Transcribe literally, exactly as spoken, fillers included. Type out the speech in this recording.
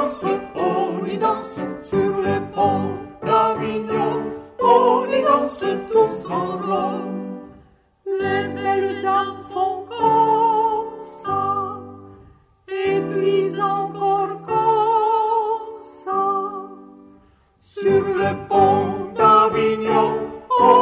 danse, on y danse sur les ponts d'Avignon, on y danse tous en rond. Les belles dames font comme ça, et puis encore